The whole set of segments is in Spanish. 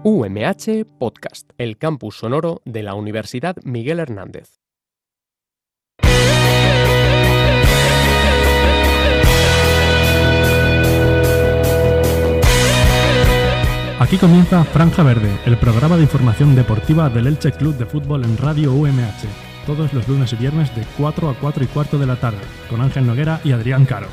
UMH Podcast, el campus sonoro de la Universidad Miguel Hernández. Aquí comienza Franja Verde, el programa de información deportiva del Elche Club de Fútbol en Radio UMH, todos los lunes y viernes de 4 a 4 y cuarto de la tarde, con Ángel Noguera y Adrián Caro.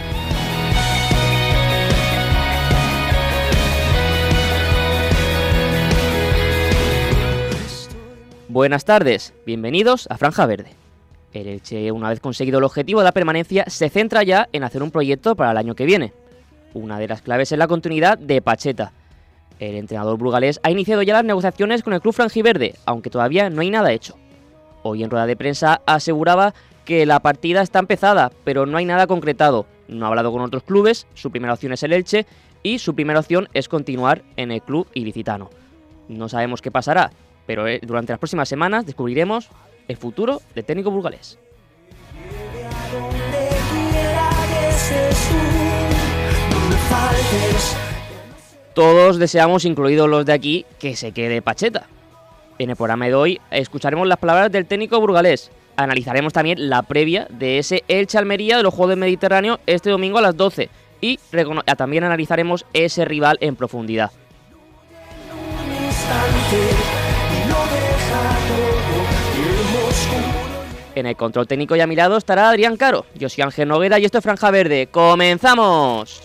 Buenas tardes, bienvenidos a Franja Verde. El Elche, una vez conseguido el objetivo de la permanencia, se centra ya en hacer un proyecto para el año que viene. Una de las claves es la continuidad de Pacheta. El entrenador burgalés ha iniciado ya las negociaciones con el club franjiverde, aunque todavía no hay nada hecho. Hoy en rueda de prensa aseguraba que la partida está empezada, pero no hay nada concretado. No ha hablado con otros clubes, su primera opción es el Elche y su primera opción es continuar en el club ilicitano. No sabemos qué pasará, pero durante las próximas semanas descubriremos el futuro del técnico burgalés. Todos deseamos, incluidos los de aquí, que se quede Pacheta. En el programa de hoy escucharemos las palabras del técnico burgalés. Analizaremos también la previa de ese Elche-Almería de los Juegos del Mediterráneo este domingo a las 12. Y también analizaremos ese rival en profundidad. En el control técnico y a mi lado estará Adrián Caro. Yo soy Ángel Noguera y esto es Franja Verde. ¡Comenzamos!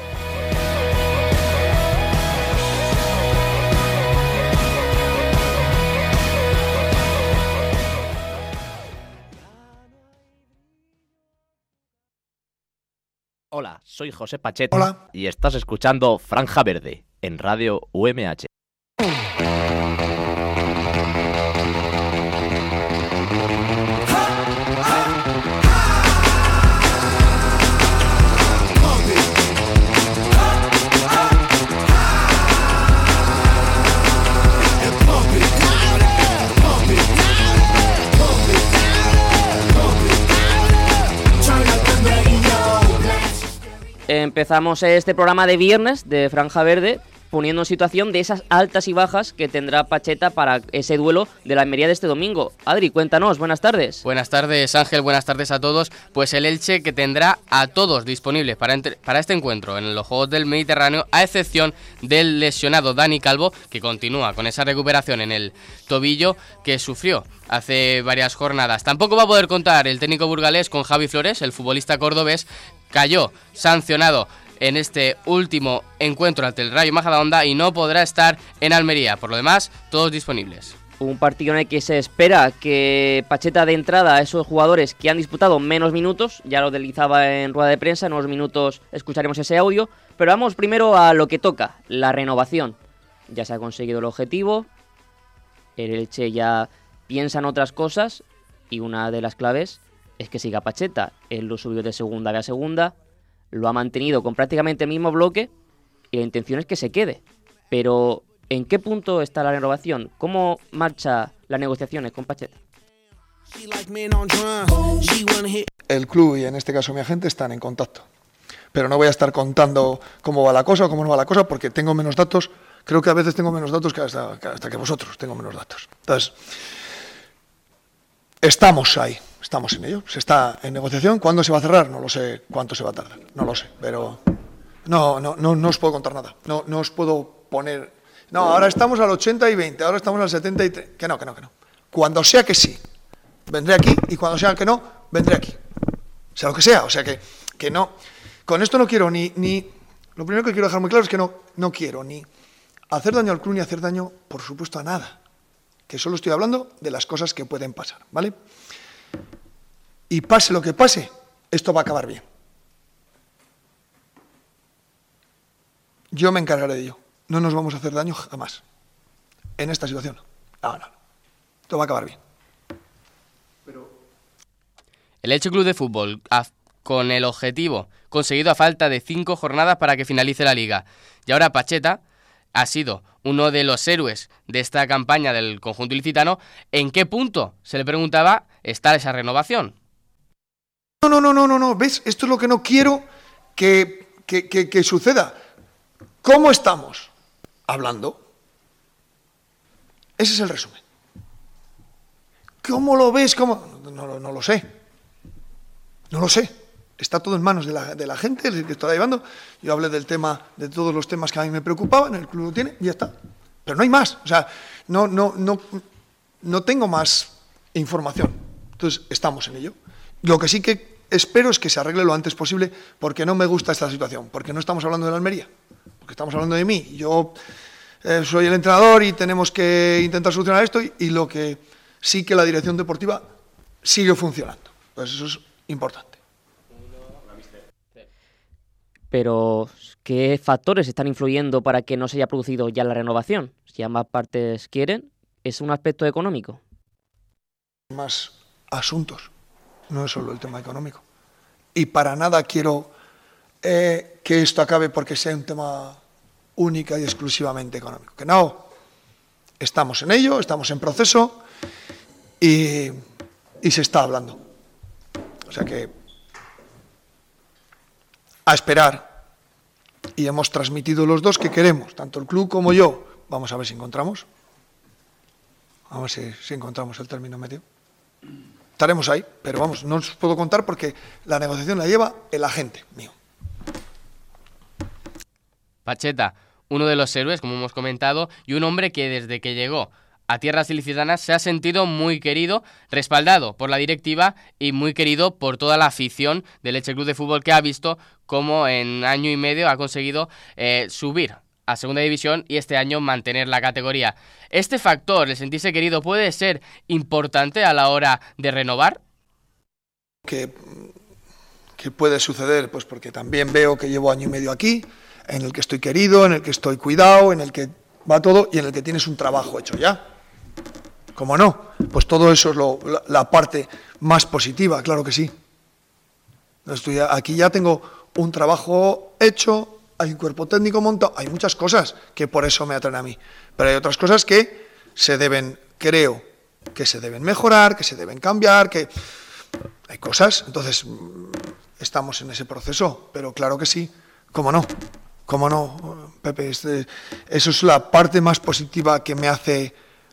Hola, soy José Pacheta. Hola. Y estás escuchando Franja Verde en Radio UMH. Empezamos este programa de viernes de Franja Verde poniendo en situación de esas altas y bajas que tendrá Pacheta para ese duelo de la Almería de este domingo. Adri, cuéntanos, buenas tardes. Buenas tardes, Ángel, buenas tardes a todos. Pues el Elche que tendrá a todos disponibles para este encuentro en los Juegos del Mediterráneo, a excepción del lesionado Dani Calvo, que continúa con esa recuperación en el tobillo que sufrió hace varias jornadas. Tampoco va a poder contar el técnico burgalés con Javi Flores, el futbolista cordobés. Cayó sancionado en este último encuentro ante el Rayo Majadahonda y no podrá estar en Almería. Por lo demás, todos disponibles. Un partido en el que se espera que Pacheta de entrada a esos jugadores que han disputado menos minutos, ya lo deslizaba en rueda de prensa, en unos minutos escucharemos ese audio, pero vamos primero a lo que toca, la renovación. Ya se ha conseguido el objetivo, el Elche ya piensa en otras cosas y una de las claves es que siga Pacheta. Él lo subió de segunda B a segunda, lo ha mantenido con prácticamente el mismo bloque y la intención es que se quede. Pero, ¿en qué punto está la renovación? ¿Cómo marcha las negociaciones con Pacheta? El club y en este caso mi agente están en contacto. Pero no voy a estar contando cómo va la cosa o cómo no va la cosa porque tengo menos datos. Creo que a veces tengo menos datos que hasta que vosotros tengo menos datos. Entonces, estamos ahí. Estamos en ello, se está en negociación. ¿Cuándo se va a cerrar? No lo sé. ¿Cuánto se va a tardar? No lo sé, pero no os puedo contar nada. No os puedo poner. No, ahora estamos al 80 y 20, ahora estamos al 73. Que no. Cuando sea que sí, vendré aquí y cuando sea que no, vendré aquí. Sea lo que sea, o sea que no. Con esto no quiero ni. Lo primero que quiero dejar muy claro es que no quiero ni hacer daño al club ni hacer daño, por supuesto, a nada. Que solo estoy hablando de las cosas que pueden pasar, ¿vale? Y pase lo que pase, esto va a acabar bien. Yo me encargaré de ello. No nos vamos a hacer daño jamás. En esta situación. No. Esto va a acabar bien. El Elche Club de Fútbol, con el objetivo conseguido a falta de 5 jornadas para que finalice la Liga. Y ahora Pacheta ha sido uno de los héroes de esta campaña del conjunto ilicitano. ¿En qué punto, se le preguntaba, está esa renovación? No. ¿Ves? Esto es lo que no quiero que suceda. ¿Cómo estamos? Hablando. Ese es el resumen. ¿Cómo lo ves? ¿Cómo? No lo sé. No lo sé. Está todo en manos de la gente, el que está llevando. Yo hablé del tema, de todos los temas que a mí me preocupaban, el club lo tiene y ya está. Pero no hay más. O sea, no tengo más información. Entonces, estamos en ello. Lo que sí que espero es que se arregle lo antes posible, porque no me gusta esta situación, porque no estamos hablando de la Almería, porque estamos hablando de mí. Yo soy el entrenador y tenemos que intentar solucionar esto y lo que sí que la dirección deportiva sigue funcionando. Pues eso es importante. Pero, ¿qué factores están influyendo para que no se haya producido ya la renovación? Si ambas partes quieren, ¿es un aspecto económico? Más asuntos, no es solo el tema económico. Y para nada quiero que esto acabe porque sea un tema única y exclusivamente económico. Que no, estamos en ello, estamos en proceso y se está hablando. O sea que a esperar. Y hemos transmitido los dos que queremos, tanto el club como yo. Vamos a ver si encontramos. Vamos a ver si encontramos el término medio. Estaremos ahí, pero vamos, no os puedo contar porque la negociación la lleva el agente mío. Pacheta, uno de los héroes, como hemos comentado, y un hombre que desde que llegó a tierras ilicitanas se ha sentido muy querido, respaldado por la directiva y muy querido por toda la afición del Elche Club de Fútbol, que ha visto cómo en año y medio ha conseguido subir a segunda división y este año mantener la categoría. ¿Este factor, el sentirse querido, puede ser importante a la hora de renovar? ¿Qué puede suceder? Pues porque también veo que llevo año y medio aquí, en el que estoy querido, en el que estoy cuidado, en el que va todo y en el que tienes un trabajo hecho ya. ¿Cómo no? Pues todo eso es la parte más positiva, claro que sí. Aquí ya tengo un trabajo hecho, hay un cuerpo técnico montado, hay muchas cosas que por eso me atraen a mí. Pero hay otras cosas que creo que se deben mejorar, que se deben cambiar, que hay cosas. Entonces, estamos en ese proceso, pero claro que sí. ¿Cómo no? ¿Cómo no, Pepe? Eso es la parte más positiva que me hace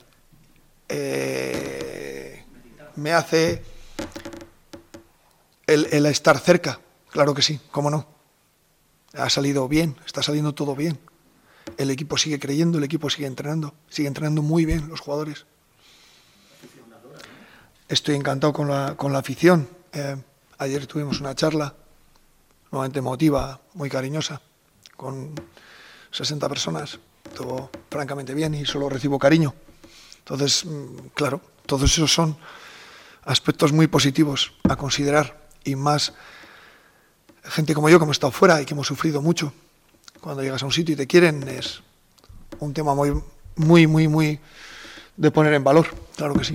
el estar cerca. Claro que sí, ¿cómo no? Ha salido bien, está saliendo todo bien. El equipo sigue creyendo, el equipo sigue entrenando muy bien los jugadores. Estoy encantado con la afición. Ayer tuvimos una charla, nuevamente emotiva, muy cariñosa, con 60 personas. Estuvo francamente bien y solo recibo cariño. Entonces, claro, todos esos son aspectos muy positivos a considerar, y más gente como yo que hemos estado fuera y que hemos sufrido mucho. Cuando llegas a un sitio y te quieren, es un tema muy de poner en valor, claro que sí.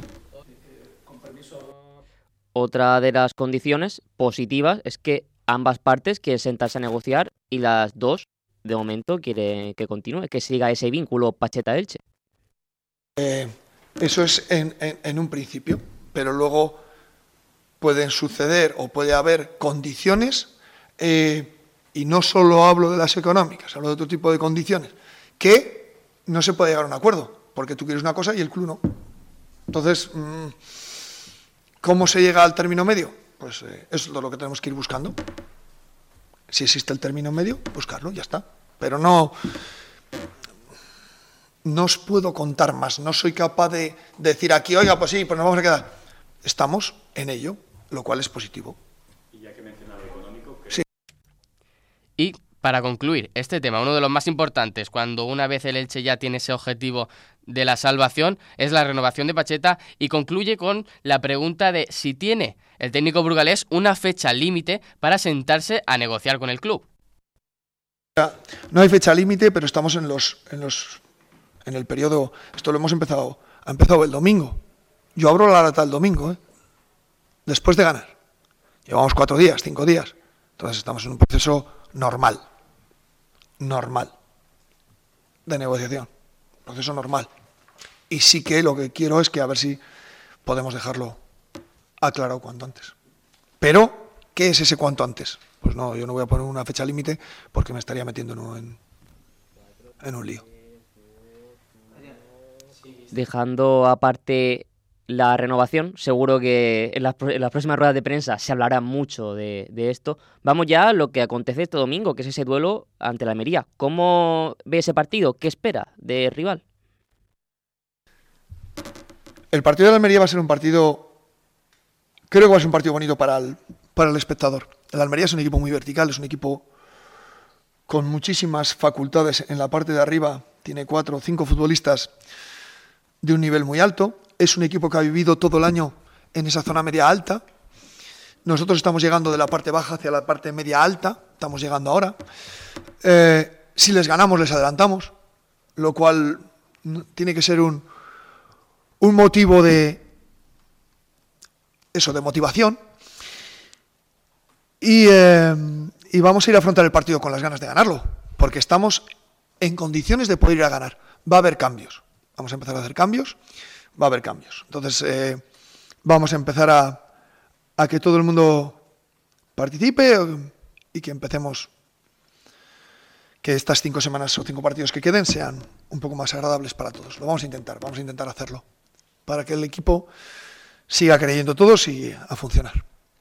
Otra de las condiciones positivas es que ambas partes quieren sentarse a negociar y las dos, de momento, quieren que continúe, que siga ese vínculo Pacheta-Elche. Eso es en un principio, pero luego pueden suceder o puede haber condiciones, y no solo hablo de las económicas, hablo de otro tipo de condiciones, que no se puede llegar a un acuerdo, porque tú quieres una cosa y el club no. Entonces, ¿cómo se llega al término medio? Pues eso es lo que tenemos que ir buscando. Si existe el término medio, buscarlo, ya está. Pero no os puedo contar más, no soy capaz de decir aquí, oiga, pues sí, pues nos vamos a quedar. Estamos en ello, lo cual es positivo. Y ya que mencionaba económico, sí. Y para concluir este tema, uno de los más importantes, cuando una vez el Elche ya tiene ese objetivo de la salvación, es la renovación de Pacheta, y concluye con la pregunta de si tiene el técnico burgalés una fecha límite para sentarse a negociar con el club. No hay fecha límite, pero estamos en el periodo. Esto lo hemos empezado. Ha empezado el domingo. Yo abro la lata el domingo, después de ganar. Llevamos 4 días, 5 días. Entonces estamos en un proceso normal de negociación. Proceso normal. Y sí que lo que quiero es que a ver si podemos dejarlo aclarado cuanto antes. Pero, ¿qué es ese cuanto antes? Pues no, yo no voy a poner una fecha límite porque me estaría metiendo en un lío. Dejando aparte la renovación, seguro que en las próximas ruedas de prensa se hablará mucho de esto. Vamos ya a lo que acontece este domingo, que es ese duelo ante la Almería. ¿Cómo ve ese partido? ¿Qué espera del rival? El partido de la Almería va a ser un partido, creo que va a ser un partido bonito para el espectador. El Almería es un equipo muy vertical, es un equipo con muchísimas facultades en la parte de arriba, tiene 4 o 5 futbolistas de un nivel muy alto, es un equipo que ha vivido todo el año en esa zona media alta. Nosotros estamos llegando de la parte baja hacia la parte media alta, estamos llegando ahora. Si les ganamos, les adelantamos, lo cual tiene que ser un motivo de motivación. Y vamos a ir a afrontar el partido con las ganas de ganarlo, porque estamos en condiciones de poder ir a ganar. Va a haber cambios. Vamos a empezar a hacer cambios. Va a haber cambios. Entonces, vamos a empezar a que todo el mundo participe y que empecemos, que estas 5 semanas o 5 partidos que queden sean un poco más agradables para todos. Lo vamos a intentar hacerlo, para que el equipo siga creyendo todos y a funcionar.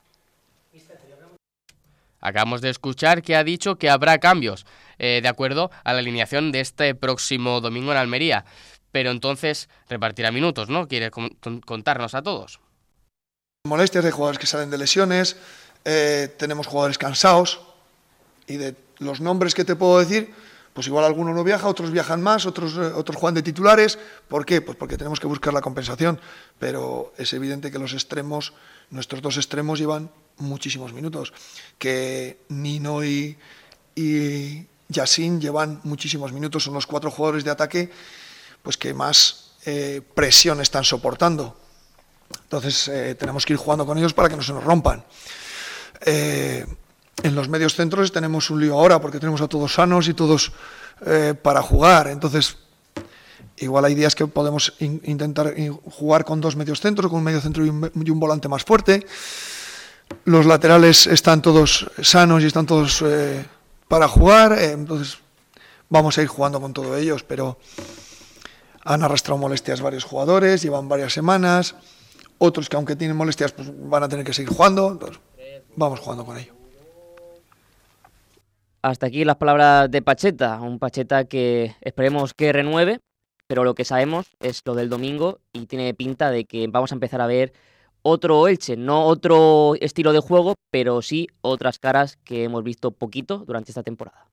Acabamos de escuchar que ha dicho que habrá cambios de acuerdo a la alineación de este próximo domingo en Almería. Pero entonces repartirá minutos, ¿no? ¿Quiere contarnos a todos? Molestias de jugadores que salen de lesiones, tenemos jugadores cansados y de los nombres que te puedo decir, pues igual alguno no viaja, otros viajan más, otros juegan de titulares. ¿Por qué? Pues porque tenemos que buscar la compensación, pero es evidente que los extremos, nuestros 2 extremos llevan muchísimos minutos, que Nino y Yassin llevan muchísimos minutos, son los 4 jugadores de ataque pues que más presión están soportando. Entonces tenemos que ir jugando con ellos para que no se nos rompan. En los medios centros tenemos un lío ahora porque tenemos a todos sanos y todos para jugar. Entonces igual hay días que podemos intentar jugar con 2 medios centros, con un medio centro y un volante más fuerte. Los laterales están todos sanos y están todos para jugar. Entonces vamos a ir jugando con todos ellos, pero han arrastrado molestias varios jugadores, llevan varias semanas. Otros que aunque tienen molestias pues van a tener que seguir jugando. Entonces, vamos jugando con ello. Hasta aquí las palabras de Pacheta, un Pacheta que esperemos que renueve, pero lo que sabemos es lo del domingo y tiene pinta de que vamos a empezar a ver otro Elche, no otro estilo de juego, pero sí otras caras que hemos visto poquito durante esta temporada.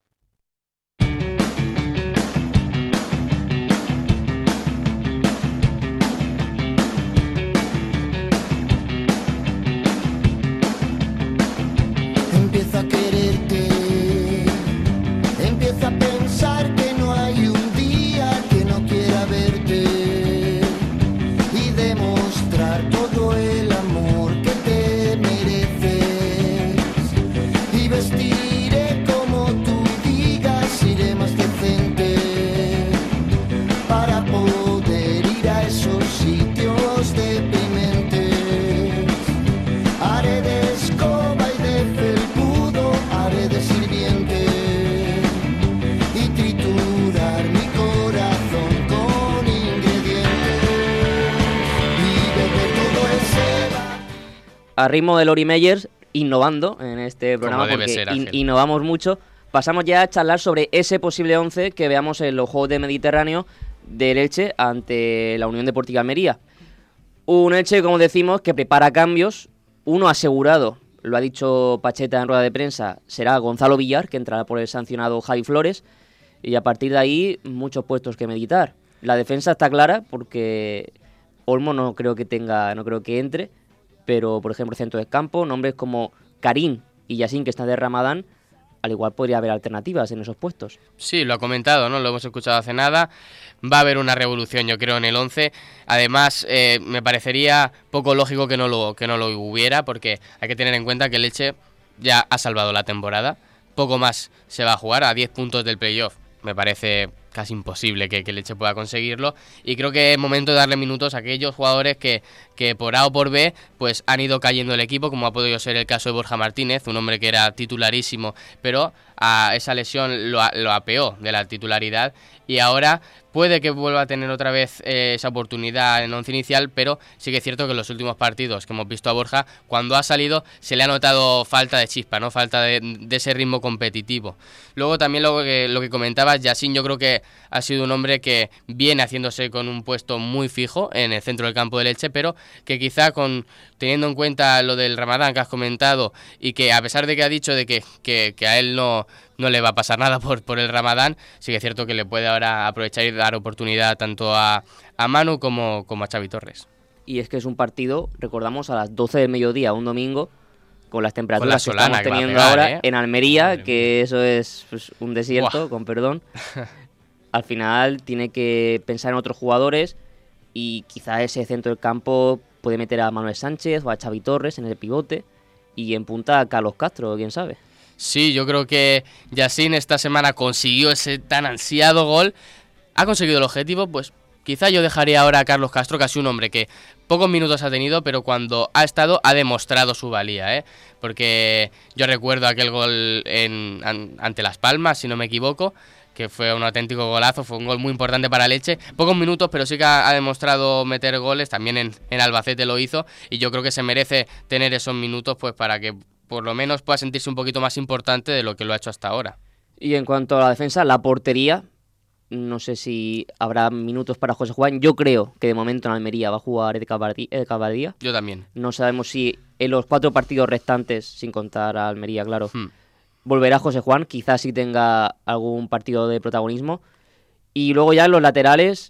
Empieza a quererte, empieza a pensar que no hay un día que no quiera verte y demostrar todo el amor que te mereces. Y vestiré como tú digas, iré más decente para poder ir a esos sitios deprimentes. Haré de escoba y de felpudo, haré de sirviente y triturar mi corazón con ingredientes y beber todo ese. A ritmo de Lori Meyers, innovando en este programa, Como debe porque ser, Ángel. innovamos mucho. Pasamos ya a charlar sobre ese posible 11 que veamos en los Juegos del Mediterráneo del Elche ante la Unión Deportiva Almería. Un Elche, como decimos, que prepara cambios. Uno asegurado, lo ha dicho Pacheta en rueda de prensa, será Gonzalo Villar, que entrará por el sancionado Javi Flores. Y a partir de ahí, muchos puestos que meditar. La defensa está clara porque Olmo no creo que entre. Pero, por ejemplo, centro de campo, nombres como Karim y Yassin, que están de Ramadán, al igual podría haber alternativas en esos puestos. Sí, lo ha comentado, ¿no? Lo hemos escuchado hace nada. Va a haber una revolución, yo creo, en el 11. Además, me parecería poco lógico que no lo hubiera, porque hay que tener en cuenta que el Elche ya ha salvado la temporada. Poco más se va a jugar, a 10 puntos del playoff. Me parece casi imposible que el Elche pueda conseguirlo, y creo que es momento de darle minutos a aquellos jugadores que por A o por B pues han ido cayendo el equipo, como ha podido ser el caso de Borja Martínez, un hombre que era titularísimo, pero a esa lesión lo apeó de la titularidad, y ahora puede que vuelva a tener otra vez esa oportunidad en once inicial, pero sí que es cierto que en los últimos partidos que hemos visto a Borja, cuando ha salido se le ha notado falta de chispa, ¿no? Falta de ese ritmo competitivo. Luego también lo que comentabas, Yacine, yo creo que ha sido un hombre que viene haciéndose con un puesto muy fijo en el centro del campo del Elche, pero que quizá teniendo en cuenta lo del Ramadán que has comentado, y que a pesar de que ha dicho de que a él no le va a pasar nada por el Ramadán, sí que es cierto que le puede ahora aprovechar y dar oportunidad tanto a Manu como a Xavi Torres. Y es que es un partido, recordamos, a las 12 del mediodía, un domingo, con las temperaturas con la que estamos solana teniendo que va a pegar, ahora en Almería, que eso es pues, un desierto, Buah. con perdón. Al final tiene que pensar en otros jugadores y quizá ese centro del campo puede meter a Manuel Sánchez o a Xavi Torres en el pivote y en punta a Carlos Castro, quién sabe. Sí, yo creo que Yacine esta semana consiguió ese tan ansiado gol. Ha conseguido el objetivo, pues quizá yo dejaría ahora a Carlos Castro, casi un hombre que pocos minutos ha tenido, pero cuando ha estado ha demostrado su valía, ¿eh? Porque yo recuerdo aquel gol ante Las Palmas, si no me equivoco, que fue un auténtico golazo, fue un gol muy importante para Elche. Pocos minutos, pero sí que ha demostrado meter goles, también en Albacete lo hizo, y yo creo que se merece tener esos minutos pues para que por lo menos pueda sentirse un poquito más importante de lo que lo ha hecho hasta ahora. Y en cuanto a la defensa, la portería, no sé si habrá minutos para José Juan. Yo creo que de momento en Almería va a jugar Edgar Badía. Yo también. No sabemos si en los 4 partidos restantes, sin contar a Almería, claro, volverá José Juan. Quizás sí tenga algún partido de protagonismo. Y luego ya en los laterales,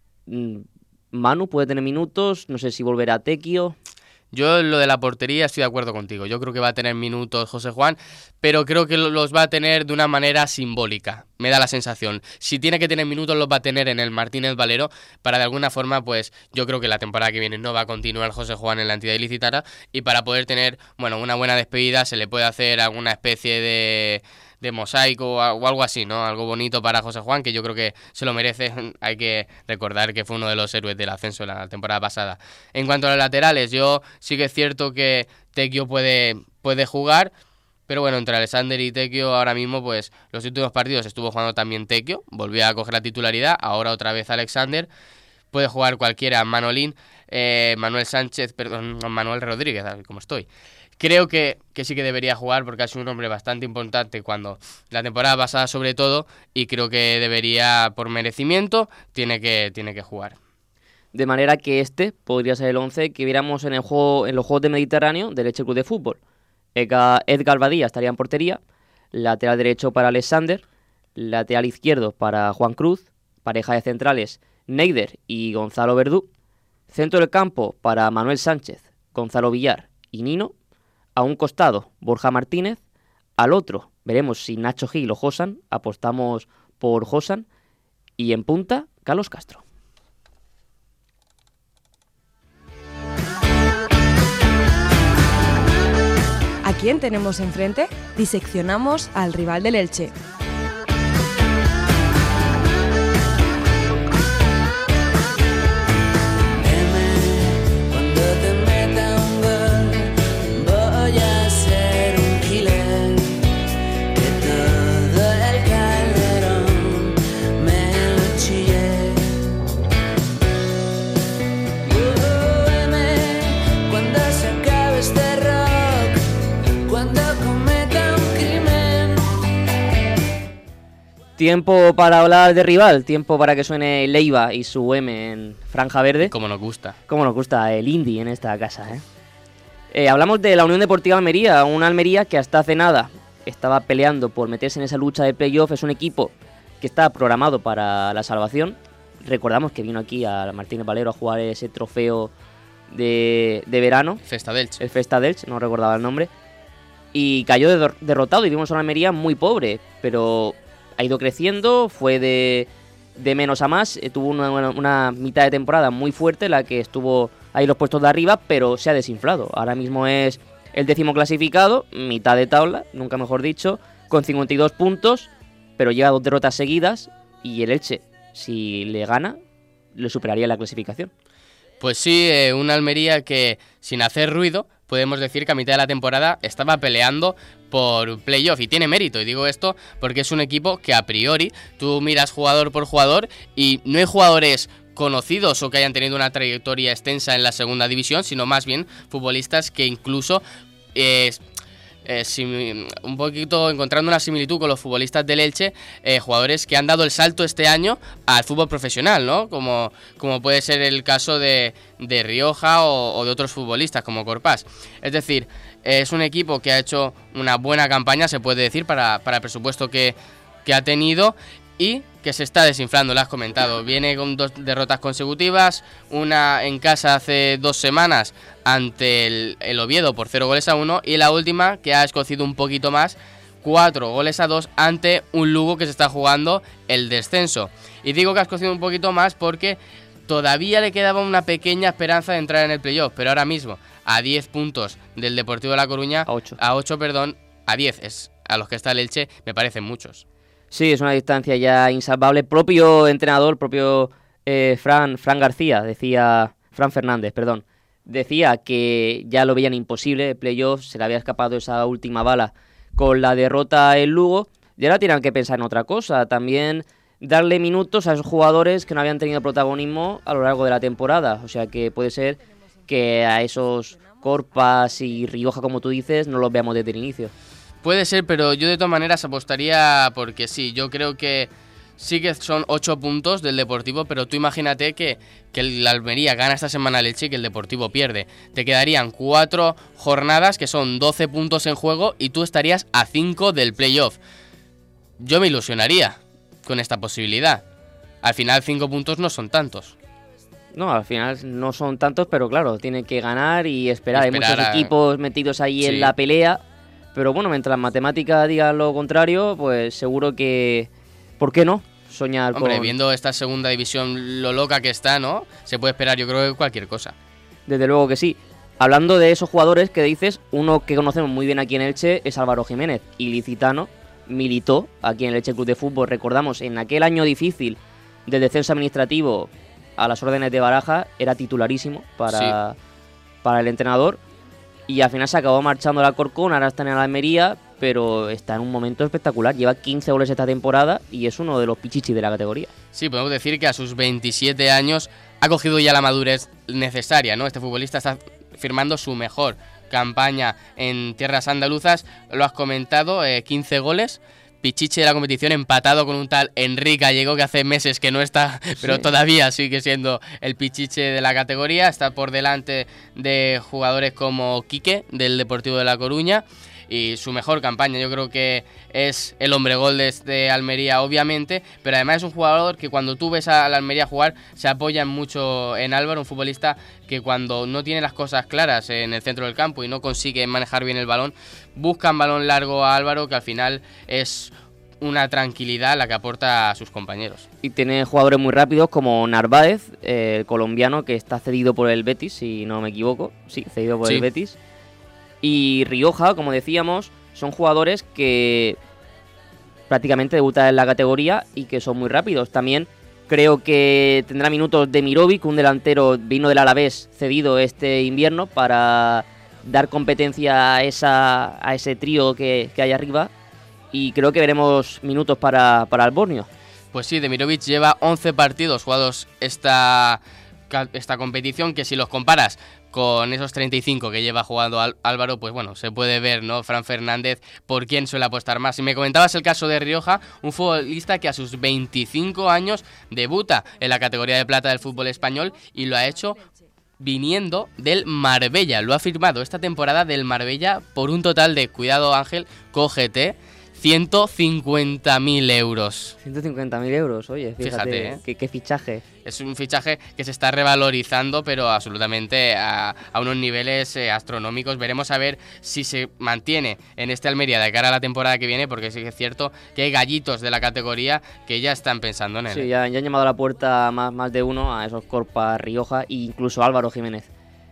Manu puede tener minutos. No sé si volverá Tequio. Yo en lo de la portería estoy de acuerdo contigo. Yo creo que va a tener minutos José Juan, pero creo que los va a tener de una manera simbólica. Me da la sensación. Si tiene que tener minutos, los va a tener en el Martínez Valero, para de alguna forma, pues yo creo que la temporada que viene no va a continuar José Juan en la entidad ilicitana, y para poder tener, bueno, una buena despedida se le puede hacer alguna especie de mosaico o algo así, ¿no? Algo bonito para José Juan, que yo creo que se lo merece. Hay que recordar que fue uno de los héroes del ascenso la temporada pasada. En cuanto a los laterales, yo sí que es cierto que Tequio puede jugar, pero bueno, entre Alexander y Tequio ahora mismo, pues los últimos partidos estuvo jugando también Tequio, volvió a coger la titularidad, ahora otra vez Alexander. Puede jugar cualquiera, Manolín, Manuel Rodríguez, como estoy. Creo que sí que debería jugar porque ha sido un hombre bastante importante cuando la temporada pasada sobre todo, y creo que debería, por merecimiento, tiene que jugar. De manera que este podría ser el 11 que viéramos en los Juegos del Mediterráneo del Elche Club de Fútbol. Edgar Badía estaría en portería, lateral derecho para Alexander, lateral izquierdo para Juan Cruz, pareja de centrales Neider y Gonzalo Verdú, centro del campo para Manuel Sánchez, Gonzalo Villar y Nino. A un costado, Borja Martínez. Al otro, veremos si Nacho Gil o Josan. Apostamos por Josan. Y en punta, Carlos Castro. ¿A quién tenemos enfrente? Diseccionamos al rival del Elche. Tiempo para hablar de rival, tiempo para que suene Leiva y su M en franja verde. Como nos gusta. Como nos gusta el indie en esta casa, hablamos de la Unión Deportiva Almería, una Almería que hasta hace nada estaba peleando por meterse en esa lucha de playoff. Es un equipo que está programado para la salvación. Recordamos que vino aquí a Martínez Valero a jugar ese trofeo de verano. Festa d'Elche. El Festa d'Elche, no recordaba el nombre. Y cayó derrotado y vimos a una Almería muy pobre, pero ha ido creciendo, fue de menos a más, tuvo una mitad de temporada muy fuerte, la que estuvo ahí los puestos de arriba, pero se ha desinflado. Ahora mismo es el 10º clasificado, mitad de tabla, nunca mejor dicho, con 52 puntos, pero lleva 2 derrotas seguidas, y el Elche, si le gana, le superaría la clasificación. Pues sí, una Almería que sin hacer ruido, podemos decir que a mitad de la temporada estaba peleando por playoff y tiene mérito, y digo esto porque es un equipo que a priori tú miras jugador por jugador y no hay jugadores conocidos o que hayan tenido una trayectoria extensa en la segunda división, sino más bien futbolistas que incluso un poquito encontrando una similitud con los futbolistas del Elche, jugadores que han dado el salto este año al fútbol profesional, ¿no? Como puede ser el caso de Rioja o de otros futbolistas como Corpás. Es decir, es un equipo que ha hecho una buena campaña, se puede decir, para el presupuesto que ha tenido, y que se está desinflando, lo has comentado. Viene con 2 derrotas consecutivas, una en casa hace 2 semanas ante el Oviedo por 0-1, y la última, que ha escocido un poquito más, 4-2 ante un Lugo que se está jugando el descenso. Y digo que ha escocido un poquito más porque todavía le quedaba una pequeña esperanza de entrar en el playoff, pero ahora mismo, a 10 puntos del Deportivo de La Coruña, a 8, a 10 es a los que está el Elche, me parecen muchos. Sí, es una distancia ya insalvable. Propio entrenador, Fran Fernández, decía que ya lo veían imposible el playoff, se le había escapado esa última bala con la derrota en Lugo, y ahora tienen que pensar en otra cosa, también darle minutos a esos jugadores que no habían tenido protagonismo a lo largo de la temporada, o sea que puede ser que a esos Corpas y Rioja, como tú dices, no los veamos desde el inicio. Puede ser, pero yo de todas maneras apostaría porque sí, yo creo que sí que son 8 puntos del Deportivo, pero tú imagínate que el Almería gana esta semana al Elche y que el Deportivo pierde. Te quedarían 4 jornadas, que son 12 puntos en juego, y tú estarías a 5 del playoff. Yo me ilusionaría con esta posibilidad. Al final 5 puntos no son tantos. No, al final no son tantos, pero claro, tienen que ganar y esperar. Hay muchos equipos metidos ahí en la pelea. Pero bueno, mientras las matemáticas digan lo contrario, pues seguro que... ¿Por qué no? Soñar con... Hombre, viendo esta segunda división lo loca que está, ¿no? Se puede esperar, yo creo, que cualquier cosa. Desde luego que sí. Hablando de esos jugadores que dices, uno que conocemos muy bien aquí en Elche es Álvaro Jiménez, ilicitano, militó aquí en el Elche Club de Fútbol. Recordamos, en aquel año difícil del descenso administrativo a las órdenes de Baraja, era titularísimo para el entrenador. Y al final se acabó marchando al Alcorcón, ahora está en el Almería, pero está en un momento espectacular. Lleva 15 goles esta temporada y es uno de los pichichis de la categoría. Sí, podemos decir que a sus 27 años ha cogido ya la madurez necesaria, ¿no? Este futbolista está firmando su mejor campaña en tierras andaluzas. Lo has comentado, 15 goles. Pichichi de la competición, empatado con un tal Enrique Gallego, que hace meses que no está, pero todavía sigue siendo el pichiche de la categoría. Está por delante de jugadores como Quique, del Deportivo de La Coruña, y su mejor campaña yo creo que es el hombre gol de Almería, obviamente, pero además es un jugador que cuando tú ves a la Almería jugar se apoya mucho en Álvaro, un futbolista que cuando no tiene las cosas claras en el centro del campo y no consigue manejar bien el balón, buscan balón largo a Álvaro, que al final es una tranquilidad la que aporta a sus compañeros. Y tiene jugadores muy rápidos como Narváez, el colombiano, que está cedido por el Betis, si no me equivoco. Sí, cedido por el Betis. Y Rioja, como decíamos, son jugadores que prácticamente debutan en la categoría y que son muy rápidos. También creo que tendrá minutos de Mirovic, un delantero vino del Alavés cedido este invierno para dar competencia a ese trío que hay arriba. Y creo que veremos minutos para Albornio. Pues sí, Demirovic lleva 11 partidos jugados esta competición, que si los comparas con esos 35 que lleva jugando Álvaro, pues bueno, se puede ver, ¿no? Fran Fernández, por quién suele apostar más. Y me comentabas el caso de Rioja, un futbolista que a sus 25 años debuta en la categoría de plata del fútbol español y lo ha hecho viniendo del Marbella. Lo ha firmado esta temporada del Marbella por un total de, cuidado Ángel, cógete, 150.000 euros. 150.000 euros, oye, fíjate qué fichaje. Es un fichaje que se está revalorizando, pero absolutamente a unos niveles astronómicos. Veremos a ver si se mantiene en este Almería de cara a la temporada que viene, porque sí que es cierto que hay gallitos de la categoría que ya están pensando en él. Sí, ya han llamado a la puerta más de uno, a esos Corpa, Rioja e incluso Álvaro Jiménez.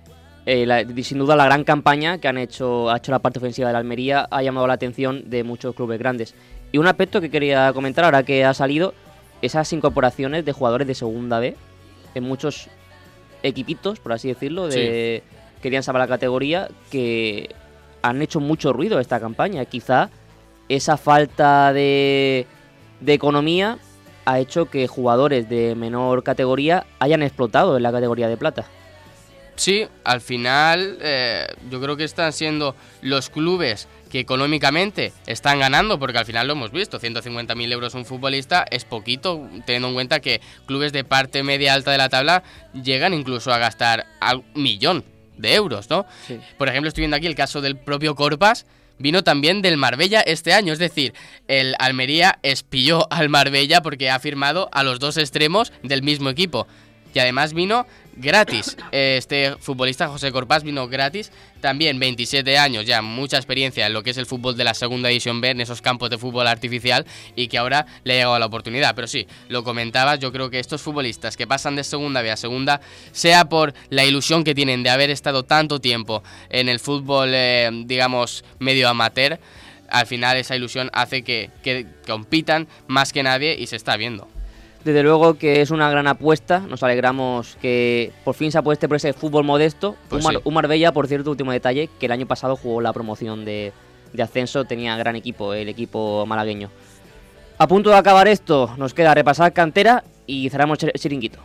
Sin duda la gran campaña que ha hecho la parte ofensiva de la Almería ha llamado la atención de muchos clubes grandes. Y un aspecto que quería comentar ahora que ha salido, esas incorporaciones de jugadores de segunda B en muchos equipitos, por así decirlo, querían salvar la categoría, que han hecho mucho ruido esta campaña. Quizá esa falta de economía ha hecho que jugadores de menor categoría hayan explotado en la categoría de plata. Sí, al final yo creo que están siendo los clubes que económicamente están ganando, porque al final lo hemos visto, 150.000 euros un futbolista es poquito, teniendo en cuenta que clubes de parte media alta de la tabla llegan incluso a gastar 1 millón de euros, ¿no? Sí. Por ejemplo, estoy viendo aquí el caso del propio Corpas, vino también del Marbella este año, es decir, el Almería espilló al Marbella porque ha firmado a los 2 extremos del mismo equipo. Y además vino gratis. Este futbolista, José Corpas, vino gratis. También 27 años, ya mucha experiencia en lo que es el fútbol de la segunda división B, en esos campos de fútbol artificial, y que ahora le ha llegado la oportunidad. Pero sí, lo comentabas, yo creo que estos futbolistas que pasan de segunda B a segunda, sea por la ilusión que tienen de haber estado tanto tiempo en el fútbol, digamos, medio amateur, al final esa ilusión hace que compitan más que nadie y se está viendo. Desde luego que es una gran apuesta, nos alegramos que por fin se apueste por ese fútbol modesto. Pues Un Marbella, por cierto, último detalle, que el año pasado jugó la promoción de ascenso, tenía gran equipo, el equipo malagueño. A punto de acabar esto, nos queda repasar cantera y cerramos el chiringuito.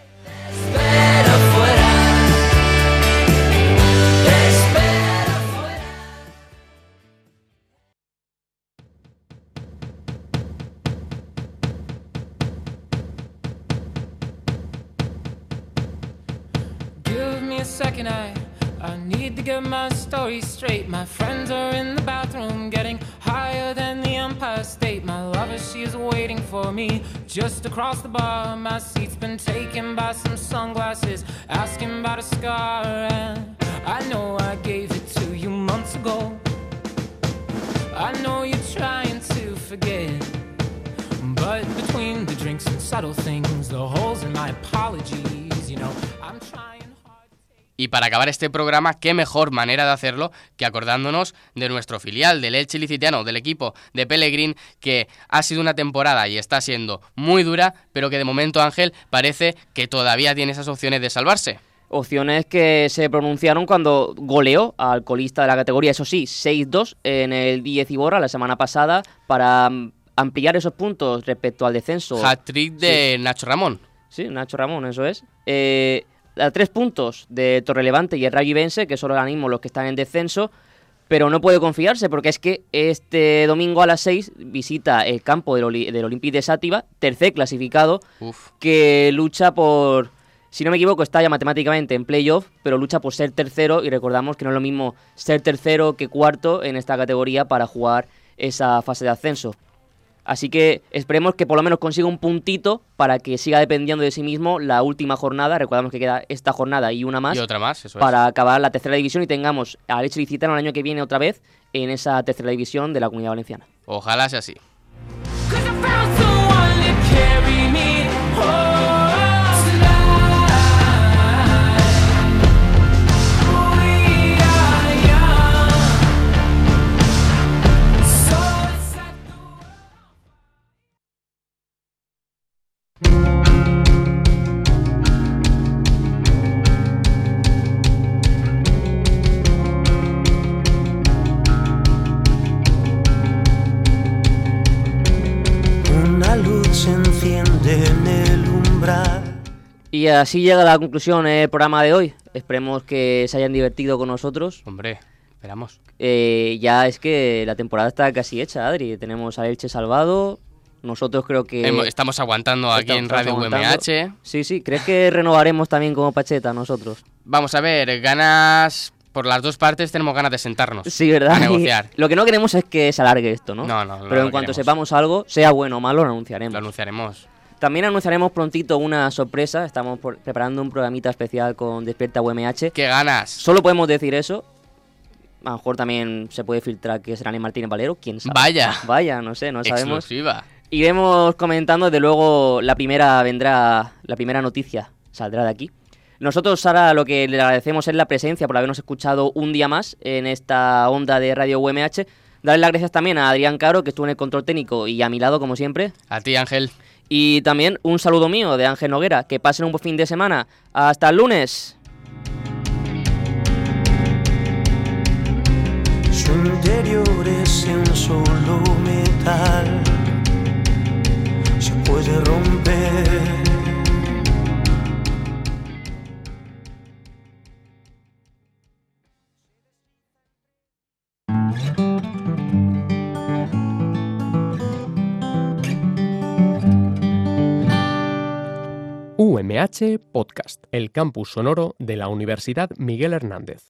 Second, I need to get my story straight. My friends are in the bathroom getting higher than the Empire State. My lover, she is waiting for me just across the bar. My seat's been taken by some sunglasses, asking about a scar. And I know I gave it to you months ago. I know you're trying to forget, but between the drinks and subtle things, the holes in my apologies, you know, I'm trying. Y para acabar este programa, qué mejor manera de hacerlo que acordándonos de nuestro filial, del Elche Ilicitano, del equipo de Pellegrín, que ha sido una temporada y está siendo muy dura, pero que de momento, Ángel, parece que todavía tiene esas opciones de salvarse. Opciones que se pronunciaron cuando goleó al colista de la categoría, eso sí, 6-2 en el Díez Iborra la semana pasada, para ampliar esos puntos respecto al descenso. Hat-trick de Nacho Ramón. Sí, Nacho Ramón, eso es. A 3 puntos de Torrelevante y el Rayo Ibense, que son ahora mismo los que están en descenso, pero no puede confiarse porque es que este domingo a las 6 visita el campo del Olympique de Sátiva, tercer clasificado, que lucha por, si no me equivoco, está ya matemáticamente en playoff, pero lucha por ser tercero, y recordamos que no es lo mismo ser tercero que cuarto en esta categoría para jugar esa fase de ascenso. Así que esperemos que por lo menos consiga un puntito para que siga dependiendo de sí mismo la última jornada. Recordamos que queda esta jornada y una más. Y otra más, eso para acabar la tercera división y tengamos al Elche Ilicitano el año que viene otra vez en esa tercera división de la Comunidad Valenciana. Ojalá sea así. Y así llega la conclusión del programa de hoy. Esperemos que se hayan divertido con nosotros. Hombre, esperamos. Ya es que la temporada está casi hecha, Adri. Tenemos a Elche salvado. Nosotros creo que... Estamos aguantando aquí en Radio UMH. Sí. ¿Crees que renovaremos también como Pacheta nosotros? Vamos a ver, ganas... Por las dos partes tenemos ganas de sentarnos. Sí, ¿verdad? A negociar. Lo que no queremos es que se alargue esto, ¿no? No, pero en cuanto sepamos algo, sea bueno o malo, lo anunciaremos. Lo anunciaremos. También anunciaremos prontito una sorpresa. Estamos preparando un programita especial con Despierta UMH. ¡Qué ganas! Solo podemos decir eso. A lo mejor también se puede filtrar que será Ani Martínez Valero. ¿Quién sabe? Vaya, no sé, no sabemos. Exclusiva. Iremos comentando, desde luego la primera noticia saldrá de aquí. Nosotros ahora lo que le agradecemos es la presencia por habernos escuchado un día más en esta onda de Radio UMH. Darle las gracias también a Adrián Caro, que estuvo en el control técnico, y a mi lado, como siempre. A ti, Ángel. Y también un saludo mío de Ángel Noguera. Que pasen un buen fin de semana. ¡Hasta el lunes! Su interior es un solo metal, se puede romper. UMH Podcast, el campus sonoro de la Universidad Miguel Hernández.